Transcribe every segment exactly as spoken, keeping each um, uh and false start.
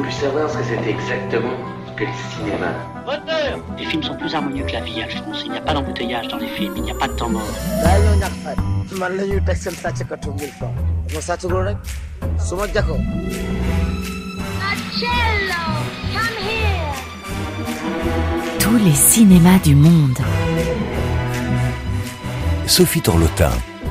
pu savoir ce que c'était exactement que le cinéma. Moteur ! Les films sont plus harmonieux que la vie, Alphonse. Il n'y a pas d'embouteillage dans les films, il n'y a pas de temps mort. Tous les cinémas du monde. Sophie Torlotin.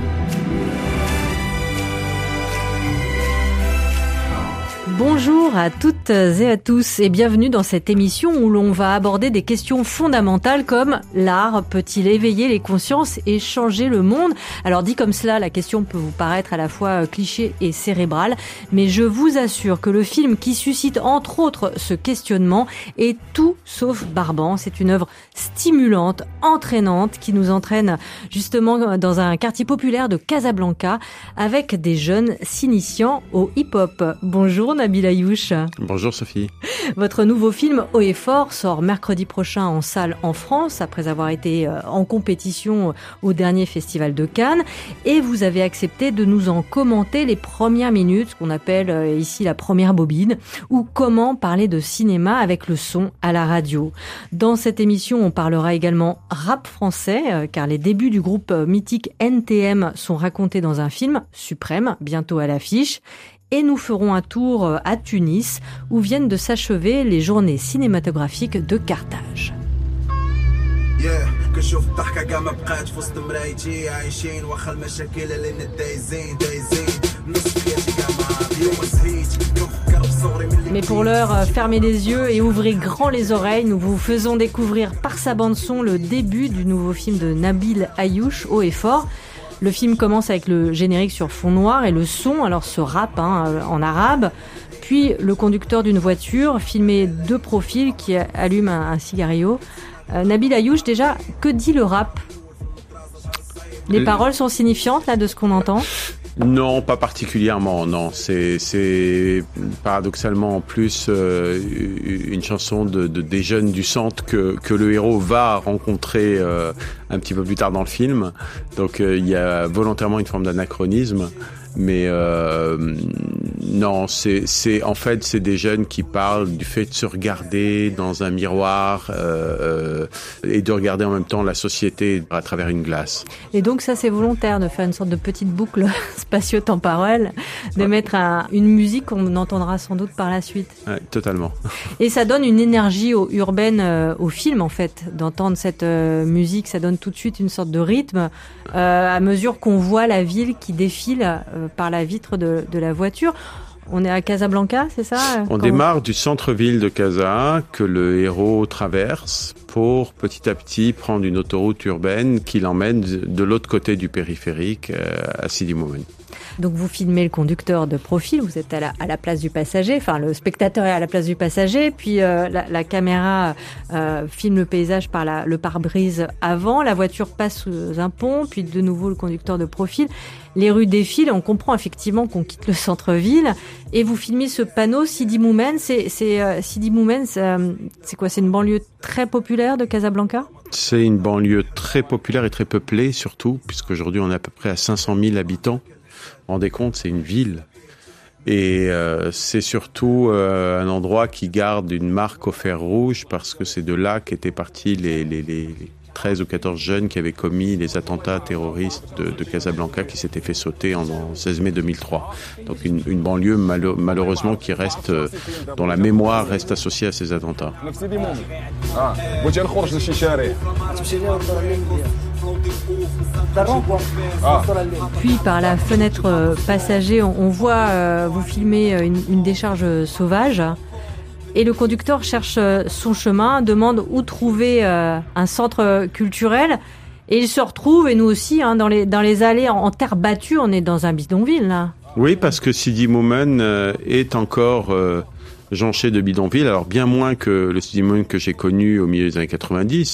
Bonjour à toutes et à tous et bienvenue dans cette émission où l'on va aborder des questions fondamentales comme l'art peut-il éveiller les consciences et changer le monde ? Alors dit comme cela, la question peut vous paraître à la fois cliché et cérébrale, mais je vous assure que le film qui suscite entre autres ce questionnement est tout sauf barbant. C'est une œuvre stimulante, entraînante qui nous entraîne justement dans un quartier populaire de Casablanca avec des jeunes s'initiant au hip-hop. Bonjour Nabil Ayouch. Bonjour Sophie. Votre nouveau film Haut et Fort sort mercredi prochain en salle en France après avoir été en compétition au dernier festival de Cannes et vous avez accepté de nous en commenter les premières minutes, ce qu'on appelle ici la première bobine, ou comment parler de cinéma avec le son à la radio. Dans cette émission, on parlera également rap français car les débuts du groupe mythique N T M sont racontés dans un film, Suprême, bientôt à l'affiche. Et nous ferons un tour à Tunis, où viennent de s'achever les journées cinématographiques de Carthage. Mais pour l'heure, fermez les yeux et ouvrez grand les oreilles. Nous vous faisons découvrir par sa bande-son le début du nouveau film de Nabil Ayouch, Haut et Fort. Le film commence avec le générique sur fond noir et le son, alors ce rap hein, en arabe, puis le conducteur d'une voiture filmé de profil qui allume un, un cigario. Euh, Nabil Ayouch, déjà, que dit le rap ? Les euh... paroles sont signifiantes là de ce qu'on entend ? Non, pas particulièrement, non. C'est, c'est paradoxalement en plus euh, une chanson de, de, des jeunes du centre que, que le héros va rencontrer euh, un petit peu plus tard dans le film. Donc euh, il y a volontairement une forme d'anachronisme. Mais euh, non, c'est, c'est en fait c'est des jeunes qui parlent du fait de se regarder dans un miroir euh, et de regarder en même temps la société à travers une glace. Et donc ça c'est volontaire de faire une sorte de petite boucle spatio-temporelle, de ouais. mettre un, une musique qu'on entendra sans doute par la suite. Ouais, totalement. Et ça donne une énergie au, urbaine euh, au film en fait, d'entendre cette euh, musique, ça donne tout de suite une sorte de rythme euh, à mesure qu'on voit la ville qui défile euh, par la vitre de, de la voiture. On est à Casablanca, c'est ça ? On démarre du centre-ville de Casa, que le héros traverse pour petit à petit prendre une autoroute urbaine qui l'emmène de l'autre côté du périphérique, à Sidi Moumen. Donc vous filmez le conducteur de profil, vous êtes à la, à la place du passager, enfin le spectateur est à la place du passager, puis euh, la, la caméra euh, filme le paysage par la, le pare-brise avant, la voiture passe sous un pont, puis de nouveau le conducteur de profil. Les rues défilent, on comprend effectivement qu'on quitte le centre-ville, et vous filmez ce panneau Sidi Moumen, c'est, c'est euh, Sidi Moumen, c'est, euh, c'est quoi, c'est une banlieue très populaire de Casablanca ? C'est une banlieue très populaire et très peuplée surtout, puisqu'aujourd'hui on est à peu près à cinq cent mille habitants. Vous vous rendez compte, c'est une ville. Et euh, c'est surtout euh, un endroit qui garde une marque au fer rouge parce que c'est de là qu'étaient partis les, les, les treize ou quatorze jeunes qui avaient commis les attentats terroristes de, de Casablanca qui s'étaient fait sauter en, en seize mai deux mille trois. Donc une, une banlieue malo- malheureusement qui reste, euh, dont la mémoire reste associée à ces attentats. Puis par la fenêtre passager, on, on voit euh, vous filmer une, une décharge sauvage et le conducteur cherche son chemin, demande où trouver euh, un centre culturel et il se retrouve, et nous aussi, hein, dans, les, dans les allées en, en terre battue, on est dans un bidonville là. Oui, parce que Sidi Moumen euh, est encore euh, jonché de bidonvilles, alors bien moins que le Sidi Moumen que j'ai connu au milieu des années quatre-vingt-dix.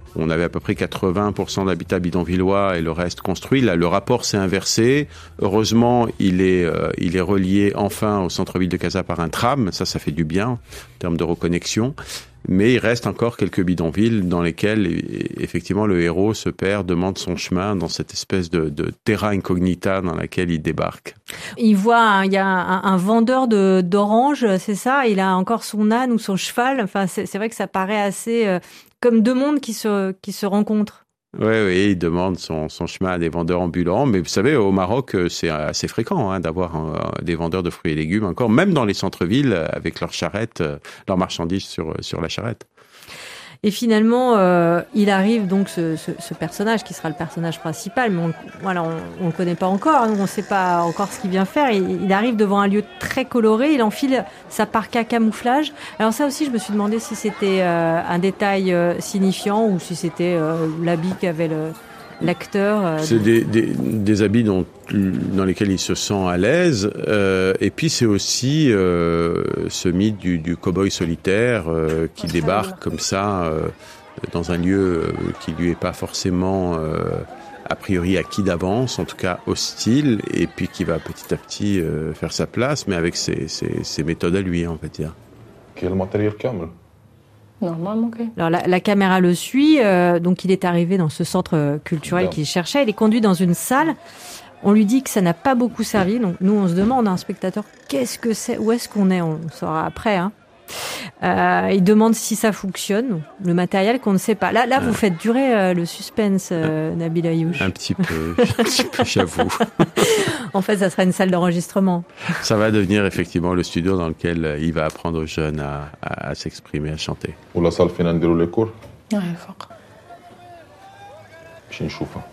On avait à peu près quatre-vingts pour cent d'habitats bidonvillois et le reste construit. Là, le rapport s'est inversé. Heureusement, il est, euh, il est relié enfin au centre-ville de Casa par un tram. Ça, ça fait du bien en termes de reconnexion. Mais il reste encore quelques bidonvilles dans lesquels, effectivement, le héros se perd, demande son chemin dans cette espèce de, de terra incognita dans laquelle il débarque. Il voit, il y a un, un vendeur de, d'oranges, c'est ça? Il a encore son âne ou son cheval. Enfin, c'est, c'est vrai que ça paraît assez euh, comme deux mondes qui se, qui se rencontrent. Oui, oui, il demande son, son chemin à des vendeurs ambulants. Mais vous savez, au Maroc, c'est assez fréquent hein, d'avoir euh, des vendeurs de fruits et légumes encore, même dans les centres-villes, avec leurs charrettes, euh, leurs marchandises sur, sur la charrette. Et finalement, euh, il arrive donc ce, ce, ce personnage qui sera le personnage principal, mais on, voilà, on, on le connaît pas encore, on ne sait pas encore ce qu'il vient faire. Il, il arrive devant un lieu très coloré, il enfile sa parka camouflage. Alors ça aussi, je me suis demandé si c'était euh, un détail euh, signifiant ou si c'était euh, l'habit qu'avait le l'acteur. Euh, c'est des, des, des habits dont, dans lesquels il se sent à l'aise. Euh, et puis c'est aussi euh, ce mythe du, du cow-boy solitaire euh, qui oh, débarque comme ça euh, dans un lieu euh, qui lui est pas forcément euh, a priori acquis d'avance, en tout cas hostile, et puis qui va petit à petit euh, faire sa place, mais avec ses, ses, ses méthodes à lui, on va dire. Quel matériel câble? Normalement, ok. Alors la, la caméra le suit, euh, donc il est arrivé dans ce centre culturel Bien. qu'il cherchait, il est conduit dans une salle, on lui dit que ça n'a pas beaucoup servi, donc nous on se demande, un spectateur, qu'est-ce que c'est, où est-ce qu'on est, on saura après, hein. Euh, il demande si ça fonctionne, le matériel qu'on ne sait pas. Là, là, vous faites durer euh, le suspense, euh, Nabil Ayouch. Un petit peu, un petit peu, j'avoue. En fait, ça sera une salle d'enregistrement. Ça va devenir effectivement le studio dans lequel il va apprendre aux jeunes à, à, à s'exprimer, à chanter. Ou la salle finale de les cours. Ouais, fort. Je ne chauffe pas.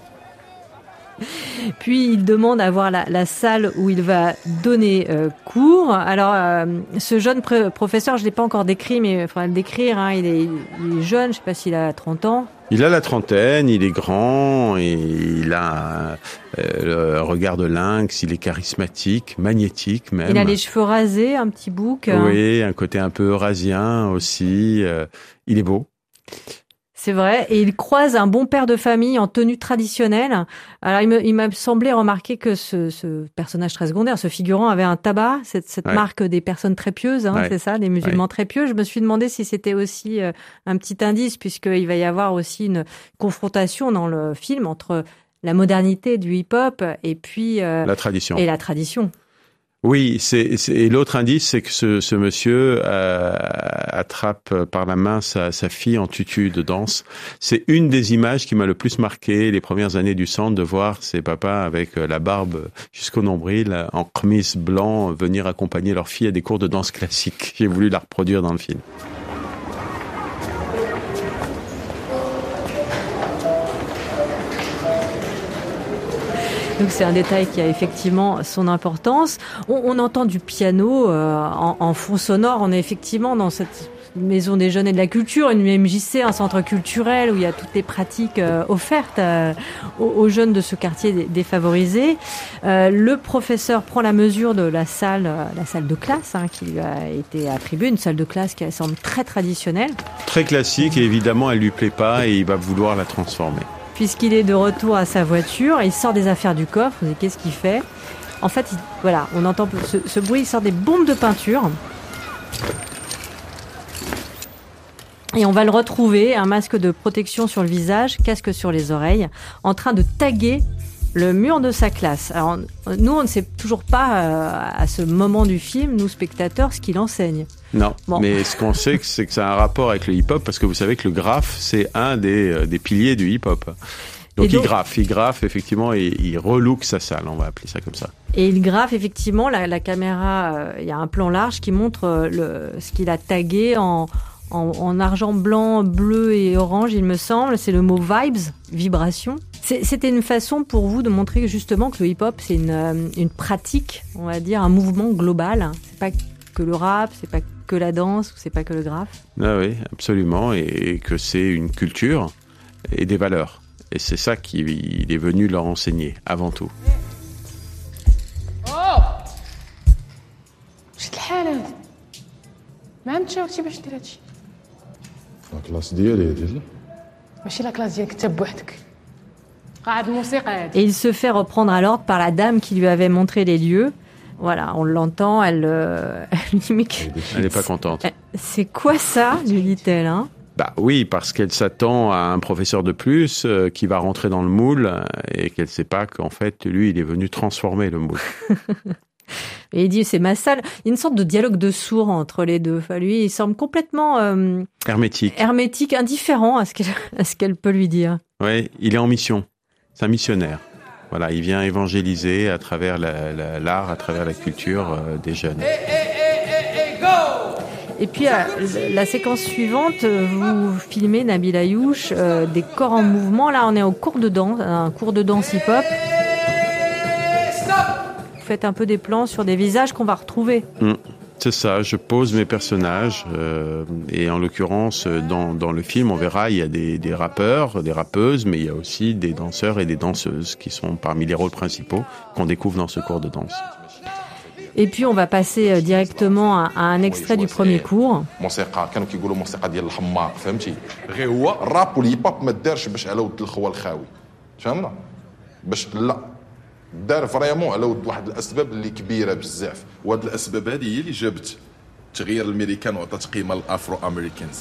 Puis il demande à voir la, la salle où il va donner euh, cours. Alors, euh, ce jeune pr- professeur, je l'ai pas encore décrit, mais il faudra le décrire. Hein, il, est, il est jeune, je sais pas s'il a trente ans. Il a la trentaine, il est grand, et il a euh, le regard de lynx, il est charismatique, magnétique même. Il a les cheveux rasés, un petit bouc. Oui, un côté un peu eurasien aussi. Euh, il est beau. C'est vrai, et il croise un bon père de famille en tenue traditionnelle. Alors il, me, il m'a semblé remarquer que ce, ce personnage très secondaire, ce figurant, avait un tabac, cette, cette ouais. marque des personnes très pieuses, hein, ouais. c'est ça, des musulmans ouais. très pieux. Je me suis demandé si c'était aussi euh, un petit indice, puisqu'il va y avoir aussi une confrontation dans le film entre la modernité du hip-hop et puis euh, la tradition. Et la tradition. Oui, c'est, c'est et l'autre indice, c'est que ce, ce monsieur euh, attrape par la main sa, sa fille en tutu de danse. C'est une des images qui m'a le plus marqué les premières années du centre, de voir ses papas avec la barbe jusqu'au nombril, en chemise blanc, venir accompagner leur fille à des cours de danse classique. J'ai voulu la reproduire dans le film. Donc c'est un détail qui a effectivement son importance. On, on entend du piano euh, en, en fond sonore. On est effectivement dans cette maison des jeunes et de la culture, une M J C, un centre culturel où il y a toutes les pratiques euh, offertes euh, aux, aux jeunes de ce quartier défavorisé. Euh, le professeur prend la mesure de la salle, euh, la salle de classe hein, qui lui a été attribuée, une salle de classe qui semble très traditionnelle. Très classique et évidemment elle lui plaît pas et il va vouloir la transformer. Puisqu'il est de retour à sa voiture, il sort des affaires du coffre. Et qu'est-ce qu'il fait ? En fait, il, voilà, on entend ce, ce bruit, il sort des bombes de peinture. Et on va le retrouver, un masque de protection sur le visage, casque sur les oreilles, en train de taguer le mur de sa classe. Alors, nous, on ne sait toujours pas, euh, à ce moment du film, nous spectateurs, ce qu'il enseigne. Non, bon. Mais ce qu'on sait, c'est que ça a un rapport avec le hip-hop, parce que vous savez que le graphe, c'est un des, des piliers du hip-hop. Donc, donc il graffe, il graffe, effectivement, et il relook sa salle, on va appeler ça comme ça. Et il graffe, effectivement, la, la caméra, euh, il y a un plan large qui montre euh, le, ce qu'il a tagué en... En, en argent blanc, bleu et orange, il me semble. C'est le mot vibes, vibration. C'est, c'était une façon pour vous de montrer justement que le hip-hop, c'est une, une pratique, on va dire, un mouvement global. C'est pas que le rap, c'est pas que la danse, c'est pas que le graphe. Ah oui, absolument. Et que c'est une culture et des valeurs. Et c'est ça qu'il est venu leur enseigner, avant tout. Oh! شد الحالة ما عم تشوفتي باش دير هادشي لا كلاس ديالي هادي لا Et il se fait reprendre à l'ordre par la dame qui lui avait montré les lieux. Voilà, on l'entend, elle, euh, elle lui dit elle n'est pas contente. C'est quoi ça, lui dit-elle, hein? Bah oui, parce qu'elle s'attend à un professeur de plus euh, qui va rentrer dans le moule euh, et qu'elle ne sait pas qu'en fait, lui, il est venu transformer le moule. Et il dit, c'est ma salle. Il y a une sorte de dialogue de sourds entre les deux. Enfin, lui, il semble complètement... Euh, hermétique. Hermétique, indifférent à ce qu'elle, à ce qu'elle peut lui dire. Oui, il est en mission. C'est un missionnaire. Voilà, il vient évangéliser à travers la, la, l'art, à travers la culture euh, des jeunes. Hey, hey, hey, hey, go! Et puis, euh, la séquence suivante, vous filmez, Nabil Ayouch, euh, des corps en mouvement. Là, on est au cours de danse, un cours de danse hip-hop. Vous faites un peu des plans sur des visages qu'on va retrouver. Mmh, c'est ça, je pose mes personnages. Euh, et en l'occurrence, dans, dans le film, on verra, il y a des, des rappeurs, des rappeuses, mais il y a aussi des danseurs et des danseuses qui sont parmi les rôles principaux qu'on découvre dans ce cours de danse. Et puis on va passer directement à, à un extrait du premier cours. موسيقى كانوا كيقولوا موسيقى ديال الحماق فهمتي غير هو الراب والهيب هوب ما دارش باش على ود الخوا الخاوي فهمنا باش لا دار فريمون على ود واحد الاسباب اللي كبيره بزاف وهاد الاسباب هذه هي اللي جابت تغيير الامريكان وعطات قيمه للافرو امريكانز.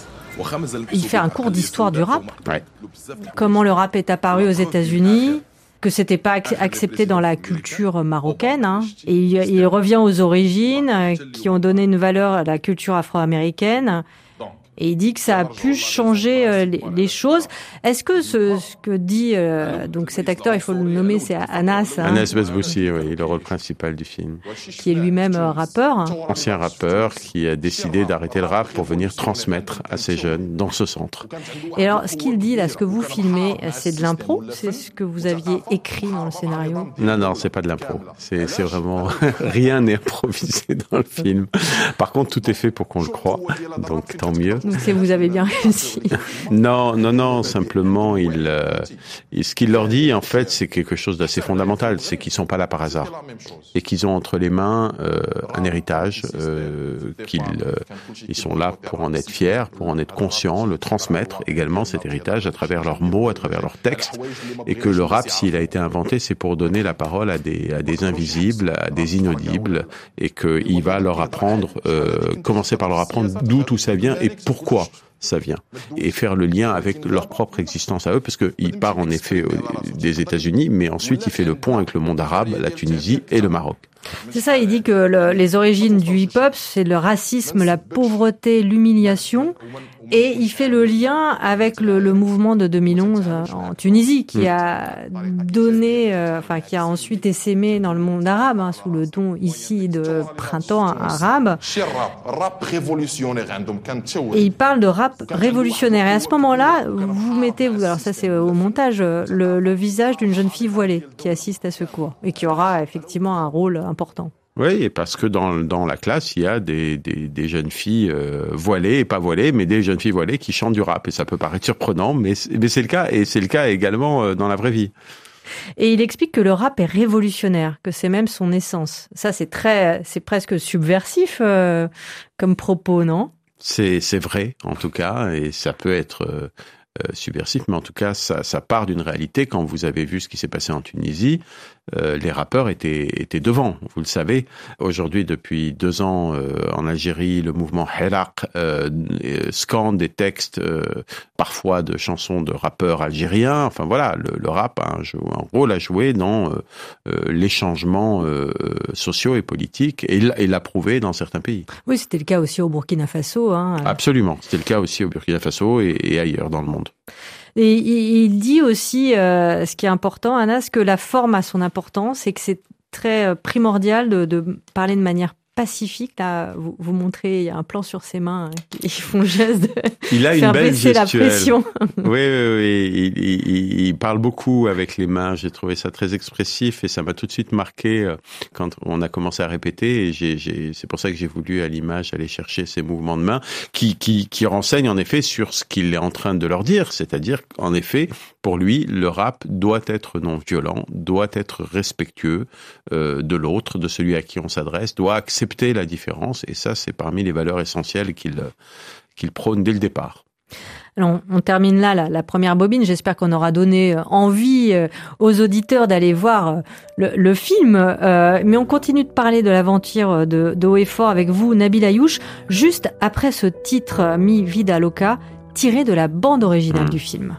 Il fait un cours d'histoire du rap. Ouais. Comment le rap est apparu aux États-Unis, que c'était pas accepté dans la culture marocaine, hein. Et il, il revient aux origines euh, qui ont donné une valeur à la culture afro-américaine. Et il dit que ça a pu changer euh, les, les choses. Est-ce que ce, ce que dit euh, donc cet acteur, il faut le nommer, c'est Anas, hein, Anas Bezboussi, oui, le rôle principal du film, qui est lui-même euh, rappeur, hein. Ancien rappeur qui a décidé d'arrêter le rap pour venir transmettre à ces jeunes dans ce centre. Et alors, ce qu'il dit là, ce que vous filmez, c'est de l'impro, c'est ce que vous aviez écrit dans le scénario? Non, non, c'est pas de l'impro. C'est, c'est vraiment rien n'est improvisé dans le film. Par contre, tout est fait pour qu'on le croie, donc tant mieux. Donc c'est vous avez bien réussi. Non, non, non. Simplement, il, euh, il, ce qu'il leur dit, en fait, c'est quelque chose d'assez fondamental. C'est qu'ils sont pas là par hasard et qu'ils ont entre les mains euh, un héritage, euh, qu'ils euh, ils sont là pour en être fiers, pour en être conscients, le transmettre également cet héritage à travers leurs mots, à travers leurs textes, et que le rap, s'il a été inventé, c'est pour donner la parole à des à des invisibles, à des inaudibles, et qu'il va leur apprendre, euh, commencer par leur apprendre d'où tout ça vient et pour pourquoi ça vient, et faire le lien avec leur propre existence à eux, parce qu'il part en effet des États-Unis, mais ensuite il fait le pont avec le monde arabe, la Tunisie et le Maroc. C'est ça, il dit que le, les origines du hip-hop, c'est le racisme, la pauvreté, l'humiliation, et il fait le lien avec le, le mouvement de deux mille onze en Tunisie, qui a donné, euh, enfin qui a ensuite essaimé dans le monde arabe, hein, sous le ton ici de printemps arabe. Et il parle de rap révolutionnaire. Et à ce moment-là, vous mettez, alors ça c'est au montage, le, le visage d'une jeune fille voilée qui assiste à ce cours et qui aura effectivement un rôle important. Oui, et parce que dans dans la classe, il y a des des, des jeunes filles euh, voilées et pas voilées, mais des jeunes filles voilées qui chantent du rap. Et ça peut paraître surprenant, mais mais c'est le cas, et c'est le cas également euh, dans la vraie vie. Et il explique que le rap est révolutionnaire, que c'est même son essence. Ça, c'est très, c'est presque subversif euh, comme propos, non? C'est c'est vrai, en tout cas, et ça peut être euh, euh, subversif, mais en tout cas, ça ça part d'une réalité. Quand vous avez vu ce qui s'est passé en Tunisie, Euh, les rappeurs étaient étaient devant, vous le savez. Aujourd'hui, depuis deux ans, euh, en Algérie, le mouvement Hirak euh, scande des textes, euh, parfois de chansons de rappeurs algériens. Enfin voilà, le, le rap a un, un rôle à jouer dans euh, euh, les changements euh, sociaux et politiques, et il, il l'a prouvé dans certains pays. Oui, c'était le cas aussi au Burkina Faso. Hein. Absolument, c'était le cas aussi au Burkina Faso et, et ailleurs dans le monde. Et il dit aussi, euh, ce qui est important, Anas, que la forme a son importance et que c'est très primordial de, de parler de manière pacifique. Là, vous, vous montrez, il y a un plan sur ses mains, hein, qui font geste de il a faire une belle baisser gestuelle. La pression. Oui, oui, oui. Il, il, il parle beaucoup avec les mains. J'ai trouvé ça très expressif et ça m'a tout de suite marqué quand on a commencé à répéter. Et j'ai, j'ai, c'est pour ça que j'ai voulu à l'image aller chercher ces mouvements de main qui, qui, qui renseignent en effet sur ce qu'il est en train de leur dire. C'est-à-dire qu'en effet, pour lui, le rap doit être non violent, doit être respectueux euh, de l'autre, de celui à qui on s'adresse, doit accepter la différence, et ça, c'est parmi les valeurs essentielles qu'il qu'il prône dès le départ. Alors, on termine là la, la première bobine. J'espère qu'on aura donné envie aux auditeurs d'aller voir le, le film. Euh, mais on continue de parler de l'aventure de, de Haut et Fort avec vous, Nabil Ayouch, juste après ce titre Mi Vida Loca, tiré de la bande originale mmh. du film.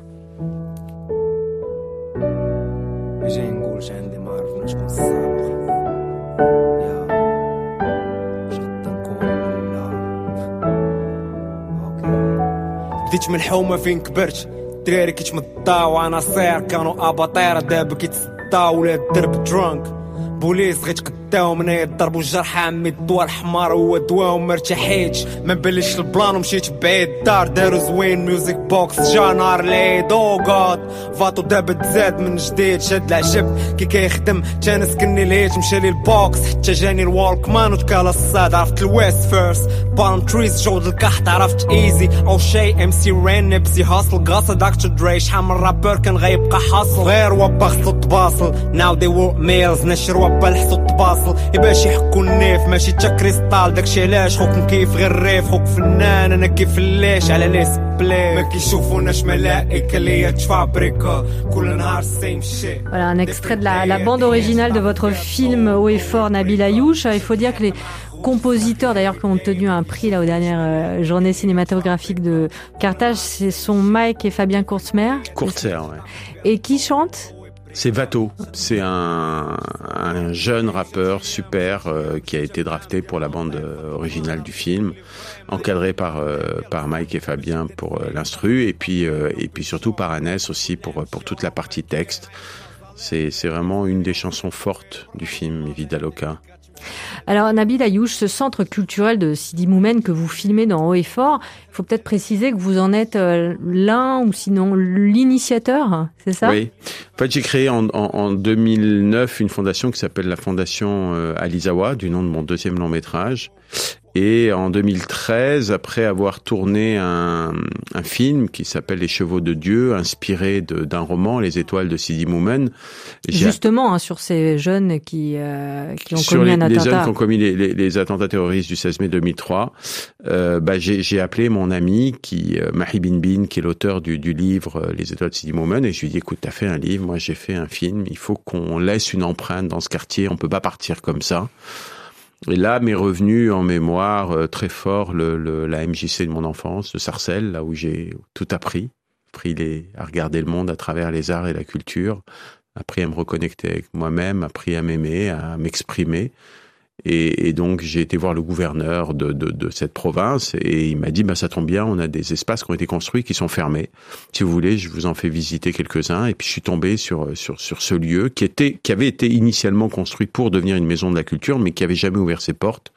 بديت من الحومة فين كبرت دراري كيتمطاو وانا صغير كانوا اباطير دابا كيتصداو ولا الدرب درونك بوليس غيتقداو من الضرب والجرح عمي الدواء الحمار هو دواهم مرتاحيتش ما بلش البلان ومشيت بعيد الدار دارو زوين ميوزيك بوكس جا نهار العيد او غاد فاتو دابا تزاد من جديد شاد العشب كي كيخدم تانا سكني الهيت مشى لي البوكس حتى جاني الوالكمان وتكالا الصاد عرفت الويست فيرست بالم تريز جود الكحت عرفت ايزي او شي ام سي رين نبسي هاسل قاصد دكتور دري شحال من رابر كان غيبقى حاصل غير وبا خصو تباصل ناو دي ورك ميلز نشر وبا الحصو تباصل باش يحكوا النيف ماشي تا كريستال داكشي علاش خوك مكيف غير الريف خوك فنان انا كيف الليش على ليس بلاي ما كيشوفوناش ملائكه اللي تفابريكا كل نهار سيم شي. Voilà un extrait de la, la bande originale de votre film Haut et Fort, Nabil Ayouch. Il faut dire que les compositeurs d'ailleurs qui ont obtenu un prix là aux dernières euh, journées cinématographiques de Carthage, ce sont Mike et Fabien Kurtzmer. Kurtzer, ouais. Et qui chantent? C'est Vato, c'est un, un jeune rappeur super euh, qui a été drafté pour la bande originale du film, encadré par euh, par Mike et Fabien pour euh, l'instru et puis euh, et puis surtout par Annès aussi pour pour toute la partie texte. C'est c'est vraiment une des chansons fortes du film Mi Vida Loca. Alors Nabil Ayouch, ce centre culturel de Sidi Moumen que vous filmez dans Haut et Fort, il faut peut-être préciser que vous en êtes l'un ou sinon l'initiateur, c'est ça? Oui. En fait, j'ai créé en, en, en deux mille neuf une fondation qui s'appelle la Fondation euh, Alizawa, du nom de mon deuxième long métrage. Et en deux mille treize, après avoir tourné un, un film qui s'appelle Les Chevaux de Dieu, inspiré de, d'un roman, Les Étoiles de Sidi Moumen. Justement, hein, sur ces jeunes qui, euh, qui ont sur commis les, un attentat. les jeunes qui ont commis les, les, les attentats terroristes du seize mai deux mille trois. Euh, bah, j'ai, j'ai appelé mon ami, qui, euh, Mahi Bin Bin, qui est l'auteur du, du livre euh, Les Étoiles de Sidi Moumen, et je lui ai dit, écoute, t'as fait un livre, moi j'ai fait un film, il faut qu'on laisse une empreinte dans ce quartier, on peut pas partir comme ça. Et là m'est revenu en mémoire euh, très fort le, le, la M J C de mon enfance, de Sarcelles, là où j'ai tout appris, appris les, à regarder le monde à travers les arts et la culture, appris à me reconnecter avec moi-même, appris à m'aimer, à m'exprimer. Et, et donc j'ai été voir le gouverneur de, de, de cette province et il m'a dit bah ça tombe bien, on a des espaces qui ont été construits qui sont fermés. Si vous voulez, je vous en fais visiter quelques-uns. Et puis je suis tombé sur sur sur ce lieu qui était qui avait été initialement construit pour devenir une maison de la culture, mais qui avait jamais ouvert ses portes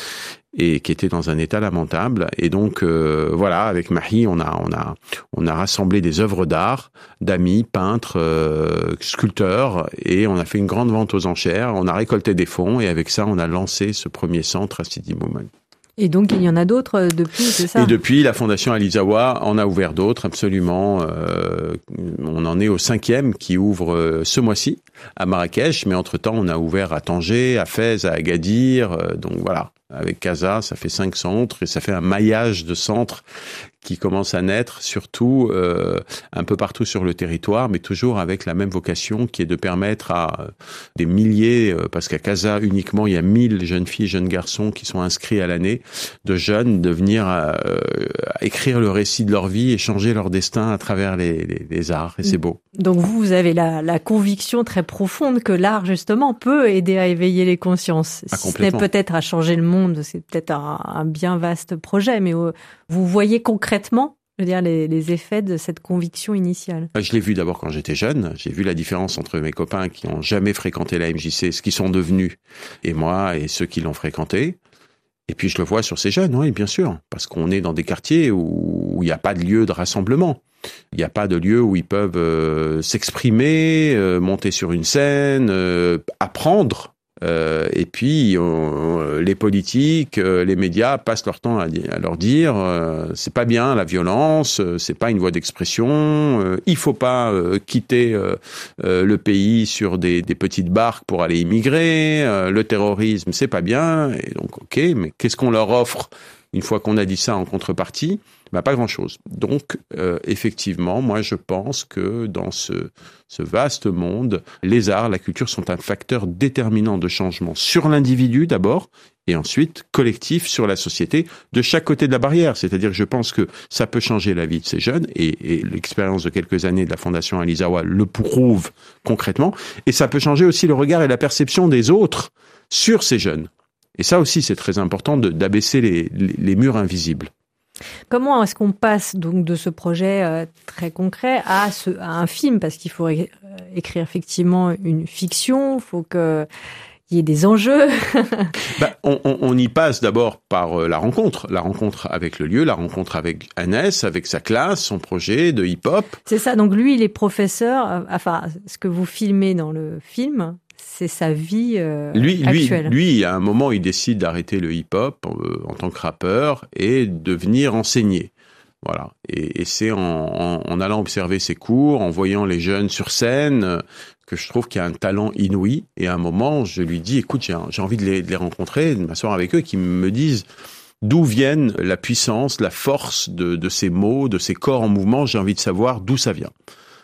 et qui était dans un état lamentable. Et donc euh, voilà, avec Mahi, on a on a on a rassemblé des œuvres d'art, d'amis, peintres, euh, sculpteurs, et on a fait une grande vente aux enchères. On a récolté des fonds et avec ça, on a lancé ce premier centre à Sidi Moumen. Et donc il y en a d'autres depuis, c'est ça? Et depuis, la Fondation Alizawa en a ouvert d'autres, absolument. Euh, on en est au cinquième qui ouvre euh, ce mois-ci à Marrakech, mais entre-temps, on a ouvert à Tanger, à Fès, à Agadir. Euh, donc voilà. Avec Casa, ça fait cinq centres et ça fait un maillage de centres qui commence à naître, surtout euh, un peu partout sur le territoire, mais toujours avec la même vocation qui est de permettre à des milliers, euh, parce qu'à Casa uniquement il y a mille jeunes filles et jeunes garçons qui sont inscrits à l'année, de jeunes de venir euh, écrire le récit de leur vie et changer leur destin à travers les, les, les arts, et c'est beau. Donc vous, vous avez la, la conviction très profonde que l'art justement peut aider à éveiller les consciences. Ah, si ce n'est peut-être à changer le monde, c'est peut-être un, un bien vaste projet, mais vous voyez concrètement, je veux dire, les, les effets de cette conviction initiale. Je l'ai vu d'abord quand j'étais jeune. J'ai vu la différence entre mes copains qui n'ont jamais fréquenté la M J C, ce qu'ils sont devenus, et moi, et ceux qui l'ont fréquenté. Et puis je le vois sur ces jeunes, oui, bien sûr, parce qu'on est dans des quartiers où il n'y a pas de lieu de rassemblement. Il n'y a pas de lieu où ils peuvent euh, s'exprimer, euh, monter sur une scène, euh, apprendre. Euh, et puis on, les politiques, euh, les médias passent leur temps à, à leur dire euh, c'est pas bien la violence, euh, c'est pas une voie d'expression, euh, il faut pas euh, quitter euh, euh, le pays sur des, des petites barques pour aller immigrer, euh, le terrorisme c'est pas bien. Et donc ok, mais qu'est-ce qu'on leur offre une fois qu'on a dit ça en contrepartie? Ben, pas grand-chose. Donc, euh, effectivement, moi, je pense que dans ce, ce vaste monde, les arts, la culture sont un facteur déterminant de changement sur l'individu d'abord, et ensuite collectif sur la société de chaque côté de la barrière. C'est-à-dire que je pense que ça peut changer la vie de ces jeunes, et, et l'expérience de quelques années de la Fondation Alizawa le prouve concrètement, et ça peut changer aussi le regard et la perception des autres sur ces jeunes. Et ça aussi, c'est très important de, d'abaisser les, les, les murs invisibles. Comment est-ce qu'on passe donc de ce projet euh, très concret à, ce, à un film? Parce qu'il faut é- écrire effectivement une fiction, il faut que il y ait des enjeux. ben, on, on, on y passe d'abord par euh, la rencontre, la rencontre avec le lieu, la rencontre avec Hannes, avec sa classe, son projet de hip-hop. C'est ça, donc lui, il est professeur, euh, enfin, ce que vous filmez dans le film, c'est sa vie euh, lui, lui, actuelle. Lui, à un moment, il décide d'arrêter le hip-hop euh, en tant que rappeur et de venir enseigner. Voilà. Et, et c'est en, en, en allant observer ses cours, en voyant les jeunes sur scène, euh, que je trouve qu'il y a un talent inouï. Et à un moment, je lui dis, écoute, j'ai, j'ai envie de les, de les rencontrer, de m'asseoir avec eux, qui me disent d'où viennent la puissance, la force de, de ces mots, de ces corps en mouvement. J'ai envie de savoir d'où ça vient.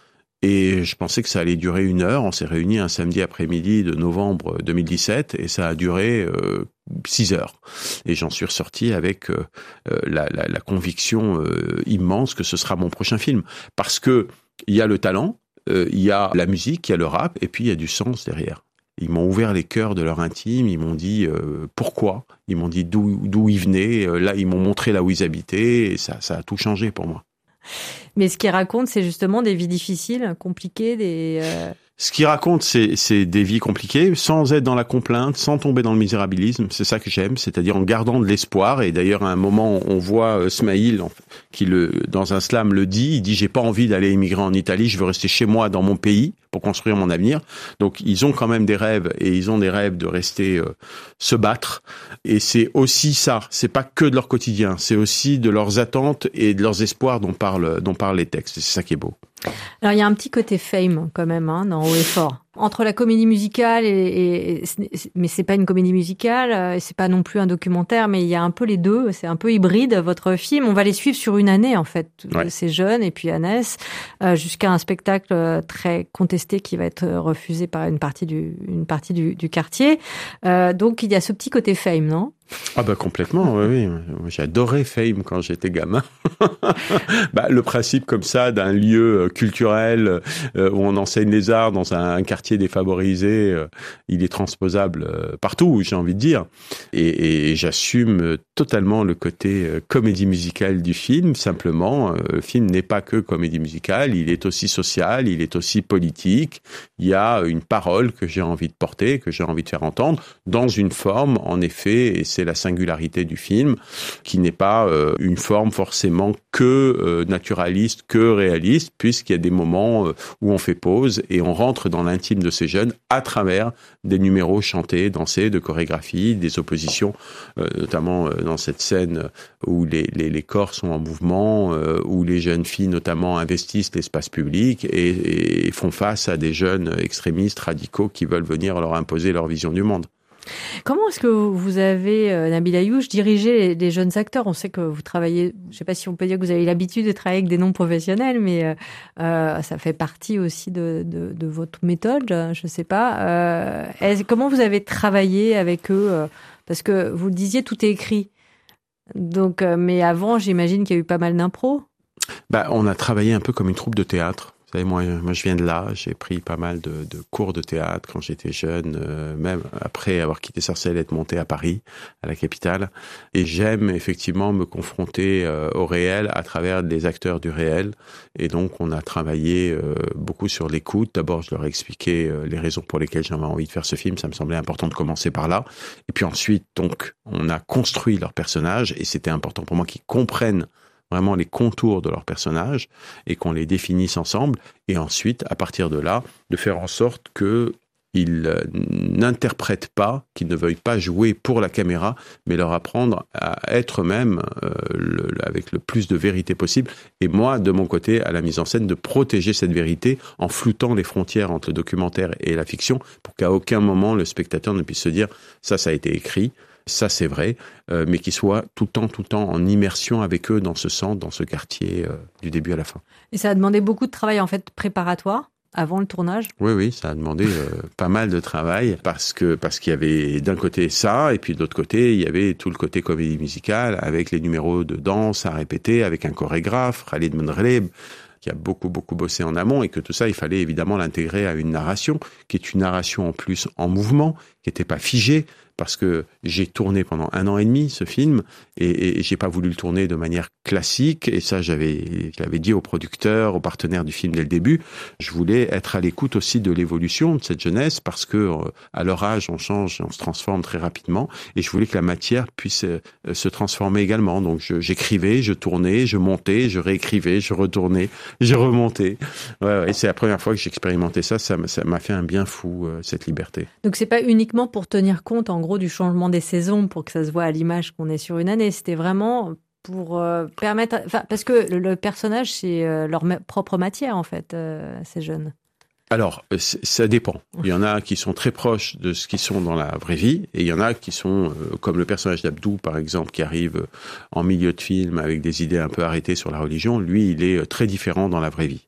Et je pensais que ça allait durer une heure. On s'est réunis un samedi après-midi de novembre deux mille dix-sept et ça a duré euh, six heures. Et j'en suis ressorti avec euh, la, la, la conviction euh, immense que ce sera mon prochain film. Parce que il y a le talent, euh, il y a la musique, il y a le rap, et puis il y a du sens derrière. Ils m'ont ouvert les cœurs de leur intime, ils m'ont dit euh, pourquoi, ils m'ont dit d'où, d'où ils venaient, là ils m'ont montré là où ils habitaient, et ça, ça a tout changé pour moi. Mais ce qu'il raconte, c'est justement des vies difficiles, compliquées, des... Euh... Ce qu'il raconte, c'est, c'est des vies compliquées, sans être dans la complainte, sans tomber dans le misérabilisme. C'est ça que j'aime, c'est-à-dire en gardant de l'espoir. Et d'ailleurs, à un moment, on voit euh, Smaïl, qui le, dans un slam le dit, il dit « J'ai pas envie d'aller émigrer en Italie, je veux rester chez moi, dans mon pays, pour construire mon avenir. » Donc, ils ont quand même des rêves, et ils ont des rêves de rester euh, se battre. Et c'est aussi ça, c'est pas que de leur quotidien, c'est aussi de leurs attentes et de leurs espoirs dont parlent, dont parlent les textes. Et c'est ça qui est beau. Alors, il y a un petit côté fame, quand même, hein, dans Haut et Fort. Entre la comédie musicale et, et, et mais c'est pas une comédie musicale, c'est pas non plus un documentaire, mais il y a un peu les deux, c'est un peu hybride, votre film. On va les suivre sur une année, en fait, ouais. Ces jeunes, et puis Hannes, euh, jusqu'à un spectacle très contesté qui va être refusé par une partie du, une partie du, du quartier. Euh, donc, il y a ce petit côté fame, non? Ah bah complètement, oui, oui. J'adorais Fame quand j'étais gamin. bah, le principe comme ça d'un lieu culturel euh, où on enseigne les arts dans un, un quartier défavorisé, euh, il est transposable euh, partout, j'ai envie de dire. Et, et j'assume totalement le côté euh, comédie musicale du film. Simplement, euh, le film n'est pas que comédie musicale, il est aussi social, il est aussi politique. Il y a une parole que j'ai envie de porter, que j'ai envie de faire entendre, dans une forme, en effet, et c'est la singularité du film, qui n'est pas euh, une forme forcément que euh, naturaliste, que réaliste, puisqu'il y a des moments euh, où on fait pause et on rentre dans l'intime de ces jeunes à travers des numéros chantés, dansés, de chorégraphie, des oppositions, euh, notamment euh, dans cette scène où les, les, les corps sont en mouvement, euh, où les jeunes filles notamment investissent l'espace public et, et font face à des jeunes extrémistes radicaux qui veulent venir leur imposer leur vision du monde. Comment est-ce que vous avez, euh, Nabil Ayouch, dirigé les, les jeunes acteurs? On sait que vous travaillez, je ne sais pas si on peut dire que vous avez l'habitude de travailler avec des non-professionnels, mais euh, ça fait partie aussi de, de, de votre méthode, je ne sais pas. Euh, est, comment vous avez travaillé avec eux? Parce que vous le disiez, tout est écrit. Donc, euh, mais avant, j'imagine qu'il y a eu pas mal d'impro. Bah, on a travaillé un peu comme une troupe de théâtre. Vous savez, moi, moi, je viens de là. J'ai pris pas mal de, de cours de théâtre quand j'étais jeune, euh, même après avoir quitté Sarcelles et être monté à Paris, à la capitale. Et j'aime effectivement me confronter euh, au réel à travers les acteurs du réel. Et donc, on a travaillé euh, beaucoup sur l'écoute. D'abord, je leur ai expliqué euh, les raisons pour lesquelles j'avais envie de faire ce film. Ça me semblait important de commencer par là. Et puis ensuite, donc, on a construit leurs personnages. Et c'était important pour moi qu'ils comprennent vraiment les contours de leurs personnages et qu'on les définisse ensemble. Et ensuite, à partir de là, de faire en sorte qu'ils n'interprètent pas, qu'ils ne veuillent pas jouer pour la caméra, mais leur apprendre à être eux-mêmes euh, le, avec le plus de vérité possible. Et moi, de mon côté, à la mise en scène, de protéger cette vérité en floutant les frontières entre le documentaire et la fiction pour qu'à aucun moment, le spectateur ne puisse se dire « ça, ça a été écrit ». ça c'est vrai, euh, mais qu'ils soient tout le temps, tout le temps en immersion avec eux dans ce centre, dans ce quartier, euh, du début à la fin. Et ça a demandé beaucoup de travail en fait préparatoire avant le tournage? Oui, oui, ça a demandé euh, pas mal de travail parce que parce qu'il y avait d'un côté ça et puis de l'autre côté il y avait tout le côté comédie musicale avec les numéros de danse à répéter avec un chorégraphe, Khalid Mendreleb, qui a beaucoup, beaucoup bossé en amont et que tout ça, il fallait évidemment l'intégrer à une narration, qui est une narration en plus en mouvement, qui n'était pas figée, parce que j'ai tourné pendant un an et demi ce film et, et j'ai pas voulu le tourner de manière classique et ça j'avais je l'avais dit aux producteurs, aux partenaires du film dès le début. Je voulais être à l'écoute aussi de l'évolution de cette jeunesse parce que euh, à leur âge on change, on se transforme très rapidement et je voulais que la matière puisse euh, se transformer également. Donc je, j'écrivais, je tournais, je montais, je réécrivais, je retournais, je remontais. Ouais, ouais, et c'est la première fois que j'expérimentais ça. Ça, ça m'a fait un bien fou euh, cette liberté. Donc c'est pas uniquement pour tenir compte en gros du changement des saisons pour que ça se voit à l'image qu'on est sur une année. C'était vraiment pour euh, permettre, enfin parce que le, le personnage c'est euh, leur ma- propre matière en fait, euh, ces jeunes. Alors ça dépend. Il y en a qui sont très proches de ce qu'ils sont dans la vraie vie et il y en a qui sont euh, comme le personnage d'Abdou par exemple qui arrive en milieu de film avec des idées un peu arrêtées sur la religion. Lui, il est très différent dans la vraie vie.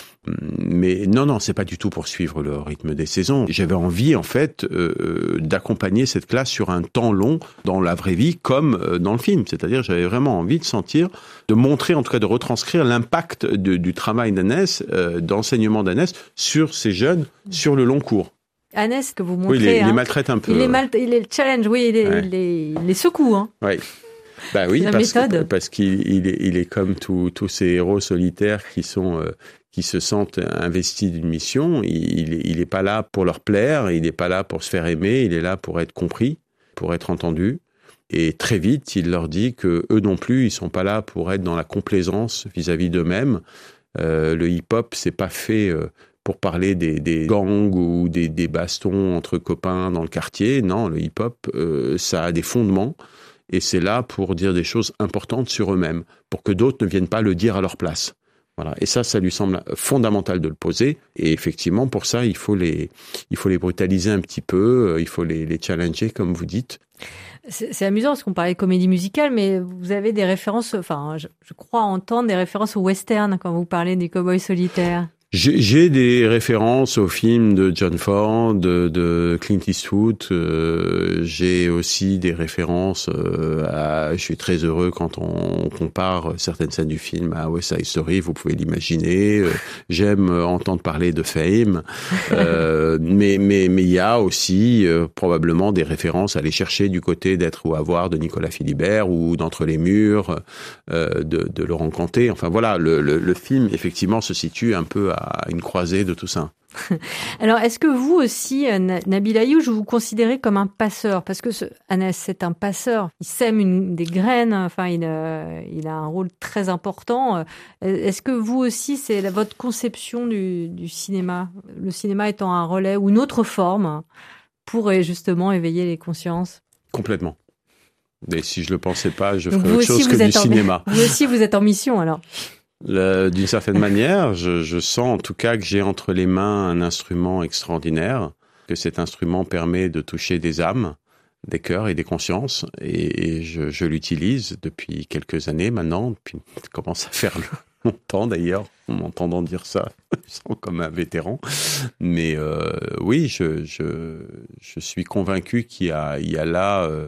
Mais non, non, c'est pas du tout pour suivre le rythme des saisons. J'avais envie, en fait, euh, d'accompagner cette classe sur un temps long dans la vraie vie, comme euh, dans le film. C'est-à-dire, j'avais vraiment envie de sentir, de montrer, en tout cas, de retranscrire l'impact de, du travail d'Ahnès, euh, d'enseignement d'Ahnès sur ces jeunes, sur le long cours. Ahnès, que vous montrez, oui, il les, hein, les maltraite un peu. Il les, mal, il les challenge, oui, il les, ouais. il les, il les secoue. Hein. Oui. Bah oui, la parce, méthode. Que, parce qu'il il est, il est comme tous tous ces héros solitaires qui sont euh, qui se sentent investis d'une mission. Il il est pas là pour leur plaire, il n'est pas là pour se faire aimer, il est là pour être compris, pour être entendu. Et très vite, il leur dit que eux non plus, ils sont pas là pour être dans la complaisance vis-à-vis d'eux-mêmes. Euh, le hip-hop, c'est pas fait euh, pour parler des, des gangs ou des, des bastons entre copains dans le quartier. Non, le hip-hop, euh, ça a des fondements. Et c'est là pour dire des choses importantes sur eux-mêmes, pour que d'autres ne viennent pas le dire à leur place. Voilà. Et ça, ça lui semble fondamental de le poser. Et effectivement, pour ça, il faut les, il faut les brutaliser un petit peu, il faut les, les challenger, comme vous dites. C'est, c'est amusant parce qu'on parlait de comédie musicale, mais vous avez des références, enfin, je, je crois entendre des références au western quand vous parlez des cow-boys solitaires. J'ai, j'ai des références aux films de John Ford, de, de Clint Eastwood. Euh, j'ai aussi des références euh, à... Je suis très heureux quand on compare certaines scènes du film à West Side Story, vous pouvez l'imaginer. Euh, j'aime entendre parler de Fame. Euh, mais mais mais il y a aussi euh, probablement des références à aller chercher du côté d'être ou avoir de Nicolas Philibert ou d'Entre les murs, euh, de, de Laurent Canté. Enfin voilà, le, le, le film effectivement se situe un peu à à une croisée de tout ça. Alors, est-ce que vous aussi, Nabil Ayouch, vous vous considérez comme un passeur? Parce que ce, Ahnès, c'est un passeur. Il sème une, des graines, enfin, il, euh, il a un rôle très important. Est-ce que vous aussi, c'est la, votre conception du, du cinéma, le cinéma étant un relais ou une autre forme pour justement éveiller les consciences? Complètement. Et si je le pensais pas, je ferais autre chose que du en, cinéma. Vous aussi, vous êtes en mission, alors? Le, d'une certaine manière, je, je sens en tout cas que j'ai entre les mains un instrument extraordinaire, que cet instrument permet de toucher des âmes, des cœurs et des consciences, et, et je, je l'utilise depuis quelques années maintenant, puis je commence à faire longtemps d'ailleurs, en m'entendant dire ça, je sens comme un vétéran, mais euh, oui, je, je, je suis convaincu qu'il y a, il y a là... Euh,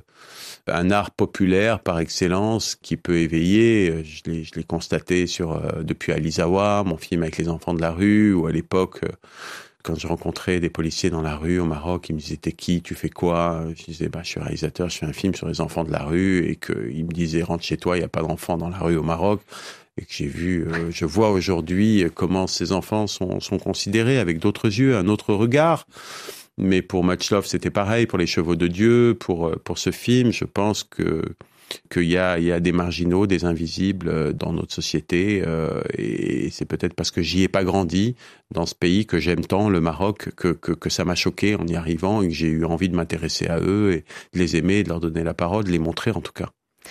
un art populaire par excellence qui peut éveiller. Je l'ai, je l'ai constaté sur euh, depuis Alizawa, mon film avec les enfants de la rue, ou à l'époque, euh, quand je rencontrais des policiers dans la rue au Maroc, ils me disaient t'es qui, tu fais quoi? Je disais bah je suis réalisateur, je fais un film sur les enfants de la rue, et qu'ils me disaient rentre chez toi, il y a pas d'enfants dans la rue au Maroc. Et que j'ai vu, euh, je vois aujourd'hui comment ces enfants sont, sont considérés avec d'autres yeux, un autre regard. Mais pour Much Love, c'était pareil, pour Les Chevaux de Dieu, pour pour ce film, je pense que qu'il y a il y a des marginaux, des invisibles dans notre société, euh, et c'est peut-être parce que j'y ai pas grandi dans ce pays que j'aime tant, le Maroc, que que que ça m'a choqué en y arrivant et que j'ai eu envie de m'intéresser à eux et de les aimer, de leur donner la parole, de les montrer en tout cas.